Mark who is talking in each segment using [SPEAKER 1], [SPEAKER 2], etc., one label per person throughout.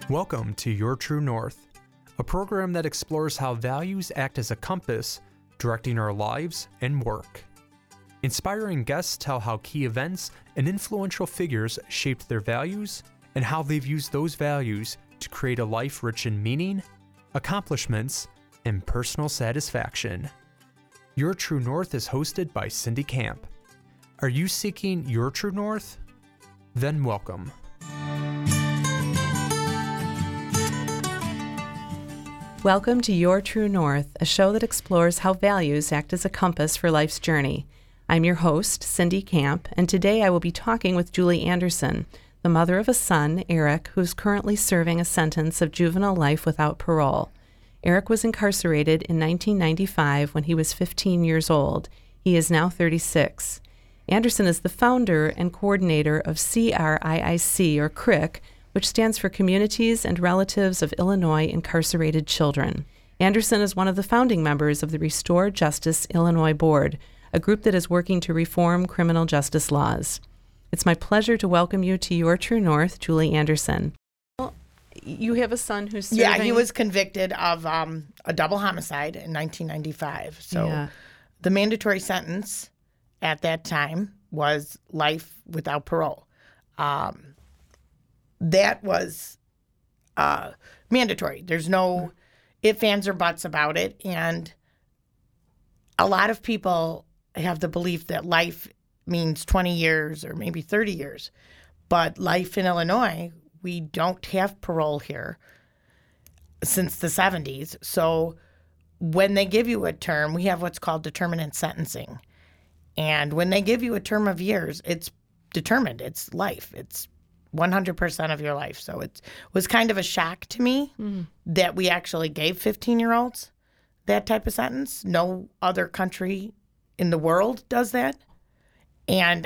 [SPEAKER 1] Welcome to Your True North, a program that explores how values act as a compass directing our lives and work. Inspiring guests tell how key events and influential figures shaped their values and how they've used those values to create a life rich in meaning, accomplishments, and personal satisfaction. Your True North is hosted by Cindy Camp. Are you seeking your true north? Then welcome.
[SPEAKER 2] Welcome to Your True North, a show that explores how values act as a compass for life's journey. I'm your host, Cindy Camp, and today I will be talking with Julie Anderson, the mother of a son, Eric, who's currently serving a sentence of juvenile life without parole. Eric was incarcerated in 1995 when he was 15 years old. He is now 36. Anderson is the founder and coordinator of CRIIC, or CRIC, which stands for Communities and Relatives of Illinois Incarcerated Children. Anderson is one of the founding members of the Restore Justice Illinois Board, a group that is working to reform criminal justice laws. It's my pleasure to welcome you to Your True North, Julie Anderson. Well, you have a son who's serving...
[SPEAKER 3] Yeah, he was convicted of a double homicide in 1995. So The mandatory sentence at that time was life without parole. That was mandatory. There's no ifs, ands, or buts about it. And a lot of people have the belief that life means 20 years or maybe 30 years. But life in Illinois, we don't have parole here since the 70s. So when they give you a term, we have what's called determinate sentencing. And when they give you a term of years, it's determined. It's life. It's 100% of your life. So it was kind of a shock to me that we actually gave 15-year-olds that type of sentence. No other country in the world does that. And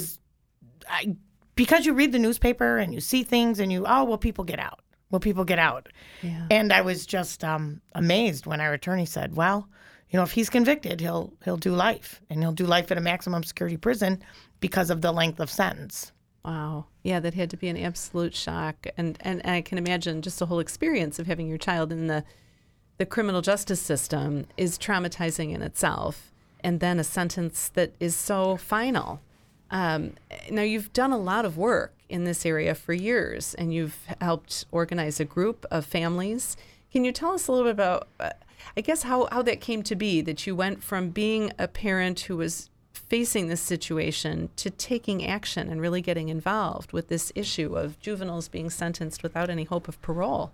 [SPEAKER 3] because you read the newspaper and you see things and people get out. Well, people get out. Yeah. And I was just amazed when our attorney said, well, if he's convicted, he'll do life. And he'll do life at a maximum security prison because of the length of sentence.
[SPEAKER 2] Wow. Yeah, that had to be an absolute shock. And I can imagine just the whole experience of having your child in the criminal justice system is traumatizing in itself. And then a sentence that is so final. Now, you've done a lot of work in this area for years, and you've helped organize a group of families. Can you tell us a little bit about, I guess, how that came to be, that you went from being a parent who was facing this situation to taking action and really getting involved with this issue of juveniles being sentenced without any hope of parole?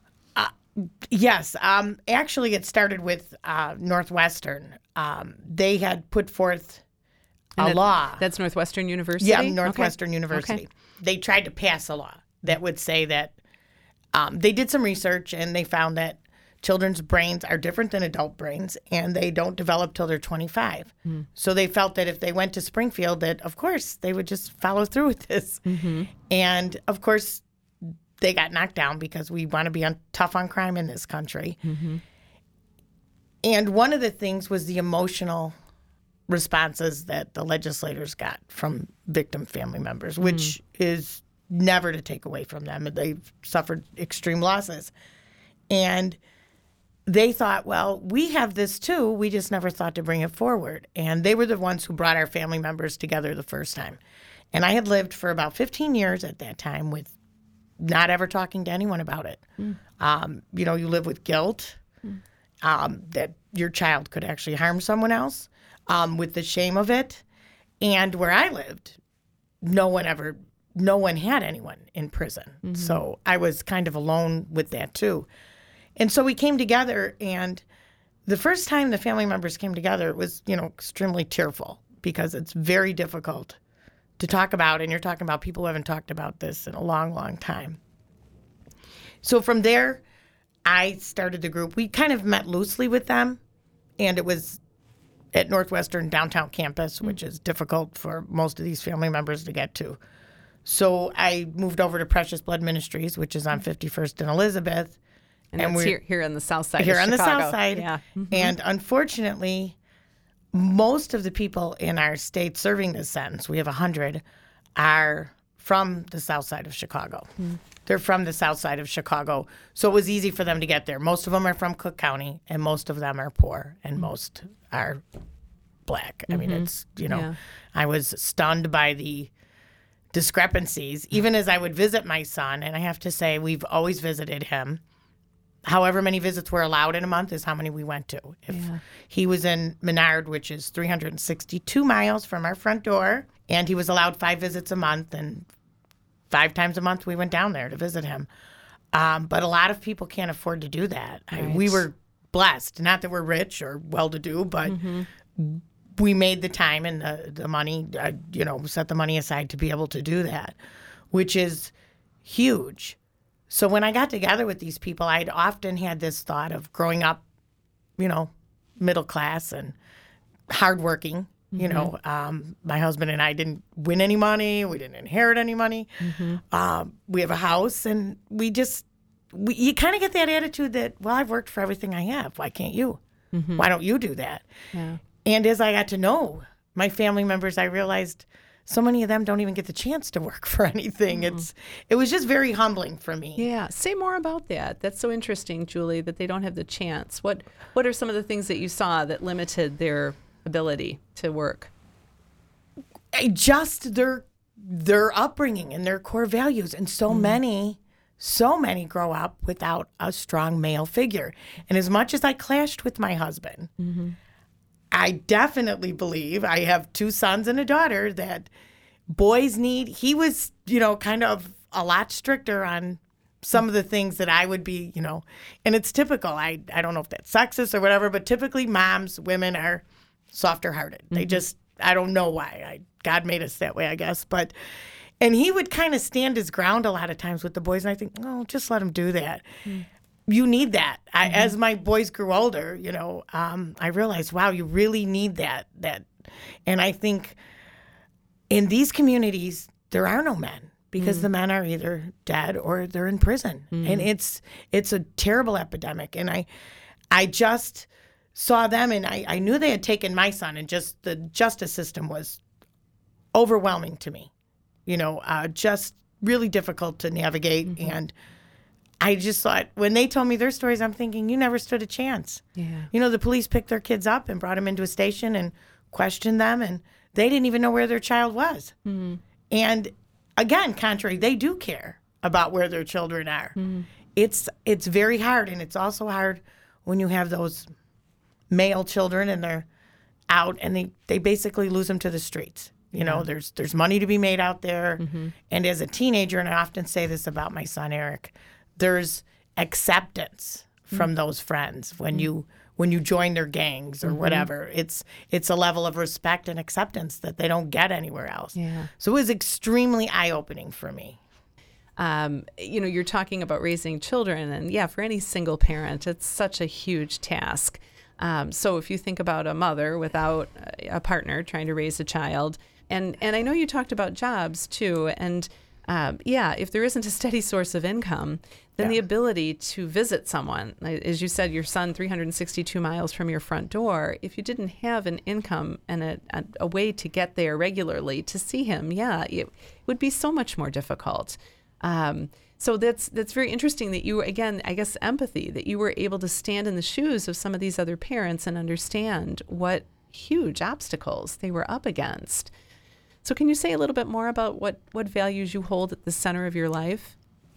[SPEAKER 3] Yes. Actually, it started with Northwestern. They had put forth a law.
[SPEAKER 2] That's Northwestern University?
[SPEAKER 3] Yeah, Northwestern University. Okay. They tried to pass a law that would say that they did some research and they found that children's brains are different than adult brains, and they don't develop till they're 25. So they felt that if they went to Springfield, that, of course, they would just follow through with this. And, of course, they got knocked down because we want to be tough on crime in this country. And one of the things was the emotional responses that the legislators got from victim family members, which is never to take away from them. They've suffered extreme losses. And they thought, well, we have this too. We just never thought to bring it forward. And they were the ones who brought our family members together the first time. And I had lived for about 15 years at that time with not ever talking to anyone about it. You live with guilt that your child could actually harm someone else, with the shame of it. And where I lived, no one had anyone in prison. So I was kind of alone with that too. And so we came together, and the first time the family members came together, it was, extremely tearful because it's very difficult to talk about, and you're talking about people who haven't talked about this in a long, long time. So from there, I started the group. We kind of met loosely with them, and it was at Northwestern downtown campus, which is difficult for most of these family members to get to. So I moved over to Precious Blood Ministries, which is on 51st and Elizabeth.
[SPEAKER 2] And we're here on the south side
[SPEAKER 3] here
[SPEAKER 2] of
[SPEAKER 3] on
[SPEAKER 2] Chicago.
[SPEAKER 3] The south side.
[SPEAKER 2] Yeah.
[SPEAKER 3] And unfortunately, most of the people in our state serving this sentence, we have 100, are from the south side of Chicago. They're from the south side of Chicago, so it was easy for them to get there. Most of them are from Cook County, and most of them are poor, and most are Black. I mean, it's, I was stunned by the discrepancies, even as I would visit my son, and I have to say, we've always visited him. However many visits were allowed in a month is how many we went to. If he was in Menard, which is 362 miles from our front door, and he was allowed 5 visits a month, and 5 times a month we went down there to visit him. But a lot of people can't afford to do that.
[SPEAKER 2] Right.
[SPEAKER 3] We were blessed. Not that we're rich or well-to-do, but we made the time and the money, set the money aside to be able to do that, which is huge. So when I got together with these people, I'd often had this thought of growing up, middle class and hardworking. My husband and I didn't win any money. We didn't inherit any money. We have a house, and you kind of get that attitude that, well, I've worked for everything I have. Why can't you? Why don't you do that?
[SPEAKER 2] Yeah.
[SPEAKER 3] And as I got to know my family members, I realized so many of them don't even get the chance to work for anything. It was just very humbling for me.
[SPEAKER 2] Yeah. Say more about that. That's so interesting, Julie, that they don't have the chance. What are some of the things that you saw that limited their ability to work?
[SPEAKER 3] Just their upbringing and their core values. And so many grow up without a strong male figure. And as much as I clashed with my husband, I definitely believe, I have 2 sons and a daughter, that boys need, he was, kind of a lot stricter on some of the things that I would be, and it's typical. I don't know if that's sexist or whatever, but typically women are softer hearted. They just, I don't know why. God made us that way, I guess. And he would kind of stand his ground a lot of times with the boys, and I think, oh, just let him do that. You need that. As my boys grew older, I realized, wow, you really need that. And I think in these communities, there are no men because the men are either dead or they're in prison. And it's a terrible epidemic. And I just saw them, and I knew they had taken my son, and just the justice system was overwhelming to me. Just really difficult to navigate. And I just thought, when they told me their stories, I'm thinking, you never stood a chance.
[SPEAKER 2] Yeah.
[SPEAKER 3] The police picked their kids up and brought them into a station and questioned them, and they didn't even know where their child was. And again, contrary, they do care about where their children are. It's very hard, and it's also hard when you have those male children and they're out and they basically lose them to the streets. There's money to be made out there. And as a teenager, and I often say this about my son, Eric, there's acceptance from those friends when you join their gangs or whatever. It's a level of respect and acceptance that they don't get anywhere else.
[SPEAKER 2] Yeah.
[SPEAKER 3] So it was extremely eye-opening for me.
[SPEAKER 2] You're talking about raising children, and for any single parent, it's such a huge task. So if you think about a mother without a partner trying to raise a child, and I know you talked about jobs too, and if there isn't a steady source of income, then the ability to visit someone, as you said, your son 362 miles from your front door, if you didn't have an income and a way to get there regularly to see him, it would be so much more difficult. So that's very interesting that you, again, I guess empathy, that you were able to stand in the shoes of some of these other parents and understand what huge obstacles they were up against. So can you say a little bit more about what values you hold at the center of your life?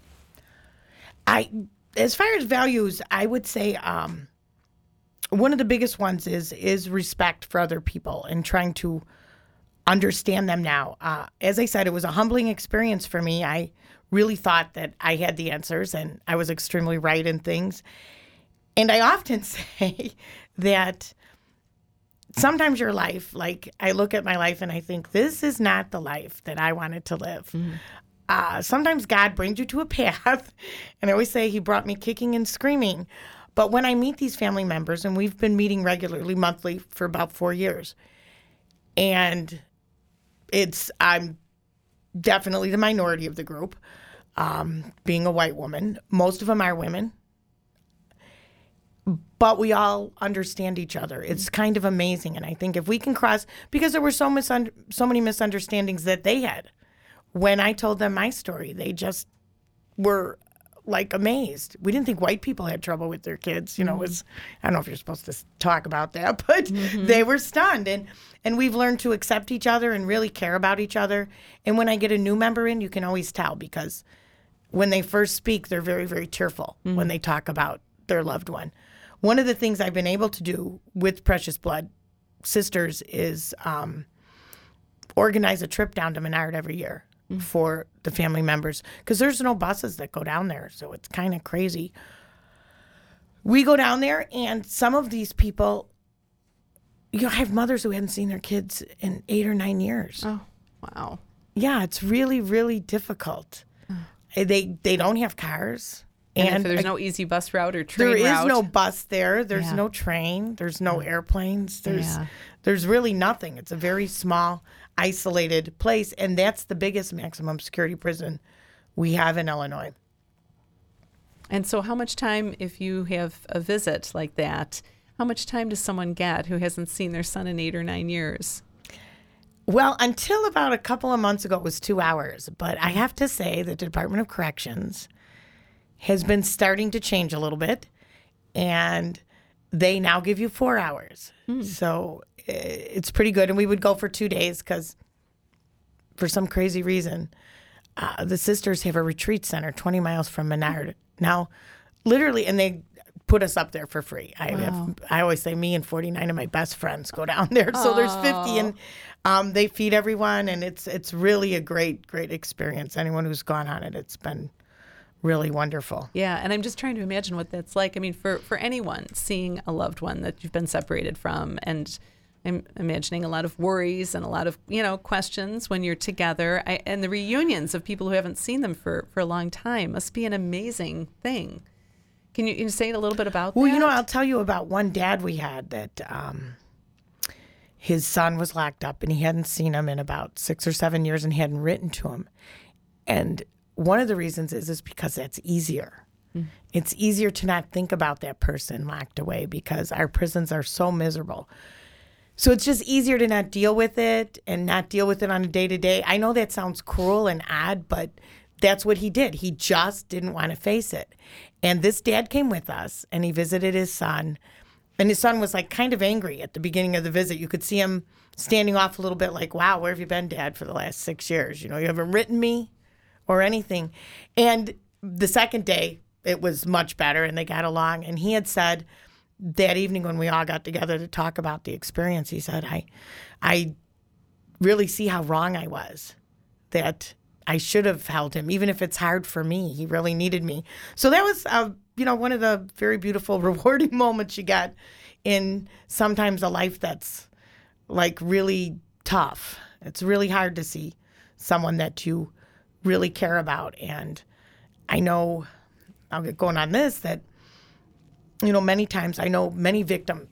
[SPEAKER 3] As far as values, I would say one of the biggest ones is respect for other people and trying to understand them now. As I said, it was a humbling experience for me. I really thought that I had the answers, and I was extremely right in things. And I often say that sometimes your life, like I look at my life and I think, this is not the life that I wanted to live. Sometimes God brings you to a path, and I always say he brought me kicking and screaming. But when I meet these family members, and we've been meeting regularly, monthly, for about 4 years, and I'm definitely the minority of the group, being a white woman. Most of them are women. But we all understand each other. It's kind of amazing. And I think if we can cross, because there were so many misunderstandings that they had, when I told them my story, they just were like amazed. We didn't think white people had trouble with their kids. You know, it was, I don't know if you're supposed to talk about that, but they were stunned. And we've learned to accept each other and really care about each other. And when I get a new member in, you can always tell, because when they first speak, they're very, very tearful when they talk about their loved one. One of the things I've been able to do with Precious Blood Sisters is organize a trip down to Menard every year for the family members, because there's no buses that go down there, so it's kind of crazy. We go down there, and some of these people, I have mothers who hadn't seen their kids in 8 or 9 years.
[SPEAKER 2] Oh, wow.
[SPEAKER 3] Yeah, it's really, really difficult. They don't have cars.
[SPEAKER 2] And there's no easy bus route or train route.
[SPEAKER 3] There is no bus there. There's no train. There's no airplanes. There's really nothing. It's a very small, isolated place, and that's the biggest maximum security prison we have in Illinois.
[SPEAKER 2] And so how much time, if you have a visit like that, how much time does someone get who hasn't seen their son in 8 or 9 years?
[SPEAKER 3] Well, until about a couple of months ago, it was 2 hours. But I have to say the Department of Corrections has been starting to change a little bit, and they now give you 4 hours. So it's pretty good. And we would go for 2 days because for some crazy reason, the sisters have a retreat center 20 miles from Menard. Now, literally, and they put us up there for free. I always say me and 49 of my best friends go down there. So there's 50, and they feed everyone, and it's really a great, great experience. Anyone who's gone on it, it's been really wonderful.
[SPEAKER 2] Yeah, and I'm just trying to imagine what that's like. I mean, for anyone seeing a loved one that you've been separated from, and I'm imagining a lot of worries and a lot of, questions when you're together. And the reunions of people who haven't seen them for a long time must be an amazing thing. Can you say a little bit about that?
[SPEAKER 3] Well, I'll tell you about one dad we had that his son was locked up, and he hadn't seen him in about 6 or 7 years and hadn't written to him. And one of the reasons is because that's easier. It's easier to not think about that person locked away because our prisons are so miserable. So it's just easier to not deal with it and not deal with it on a day-to-day. I know that sounds cruel and odd, but that's what he did. He just didn't want to face it. And this dad came with us, and he visited his son. And his son was kind of angry at the beginning of the visit. You could see him standing off a little bit like, wow, where have you been, Dad, for the last 6 years? You haven't written me or anything. And the second day, it was much better, and they got along. And he had said that evening when we all got together to talk about the experience, he said, I really see how wrong I was, that I should have held him, even if it's hard for me. He really needed me. So that was, one of the very beautiful, rewarding moments you got in sometimes a life that's really tough. It's really hard to see someone that you really care about. And I know, I'll get going on this, that, many times I know many victim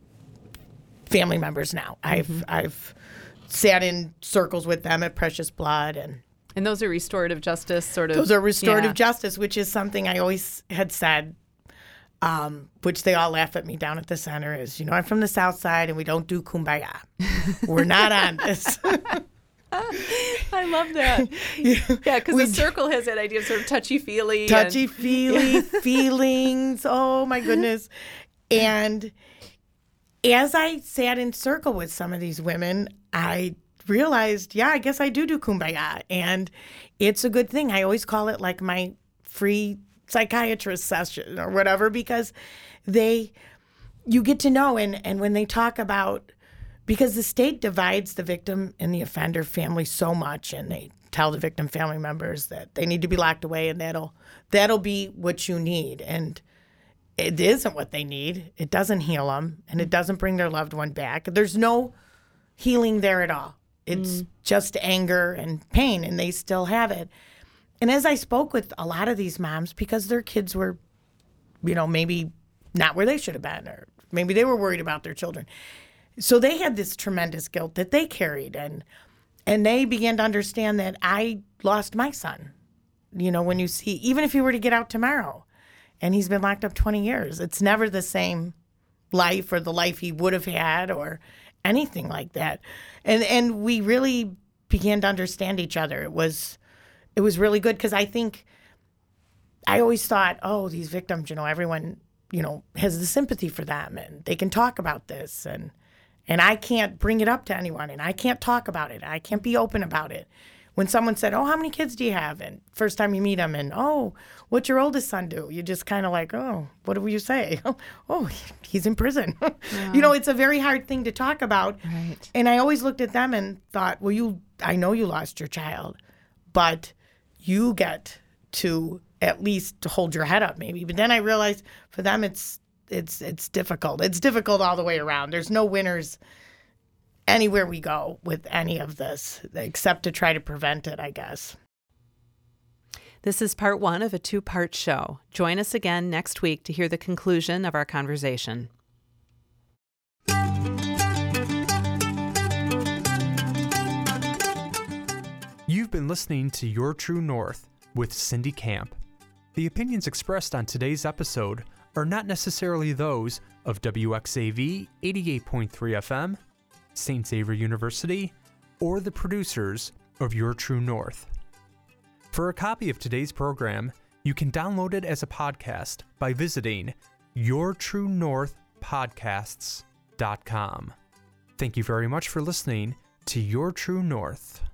[SPEAKER 3] family members now. I've sat in circles with them at Precious Blood,
[SPEAKER 2] and those are restorative justice sort of.
[SPEAKER 3] Those are restorative justice, which is something I always had said, which they all laugh at me down at the center, is, I'm from the South Side and we don't do kumbaya. We're not on this.
[SPEAKER 2] I love that. Yeah, because the circle has that idea of sort of touchy-feely.
[SPEAKER 3] Touchy-feely feelings. Oh, my goodness. And as I sat in circle with some of these women, I realized, I guess I do kumbaya. And it's a good thing. I always call it my free psychiatrist session or whatever, because you get to know. And when they talk about, because the state divides the victim and the offender family so much, and they tell the victim family members that they need to be locked away, and that'll be what you need. And it isn't what they need. It doesn't heal them, and it doesn't bring their loved one back. There's no healing there at all. It's just anger and pain, and they still have it. And as I spoke with a lot of these moms, because their kids were, maybe not where they should have been, or maybe they were worried about their children. So they had this tremendous guilt that they carried, and they began to understand that I lost my son. When you see, even if he were to get out tomorrow and he's been locked up 20 years, it's never the same life or the life he would have had or anything like that. And we really began to understand each other. It was really good because I always thought, oh, these victims, everyone, has the sympathy for them and they can talk about this and I can't bring it up to anyone and I can't talk about it. I can't be open about it. When someone said, oh, how many kids do you have? And first time you meet them and, oh, what's your oldest son do? You just kind of like, oh, what do you say? Oh, he's in prison. Yeah. It's a very hard thing to talk about.
[SPEAKER 2] Right.
[SPEAKER 3] And I always looked at them and thought, well, I know you lost your child, but you get to at least hold your head up maybe. But then I realized for them it's difficult. It's difficult all the way around. There's no winners anywhere we go with any of this, except to try to prevent it, I guess.
[SPEAKER 2] This is part 1 of a 2-part show. Join us again next week to hear the conclusion of our conversation.
[SPEAKER 1] You've been listening to Your True North with Cindy Camp. The opinions expressed on today's episode are not necessarily those of WXAV 88.3 FM, St. Xavier University, or the producers of Your True North. For a copy of today's program, you can download it as a podcast by visiting yourtruenorthpodcasts.com. Thank you very much for listening to Your True North.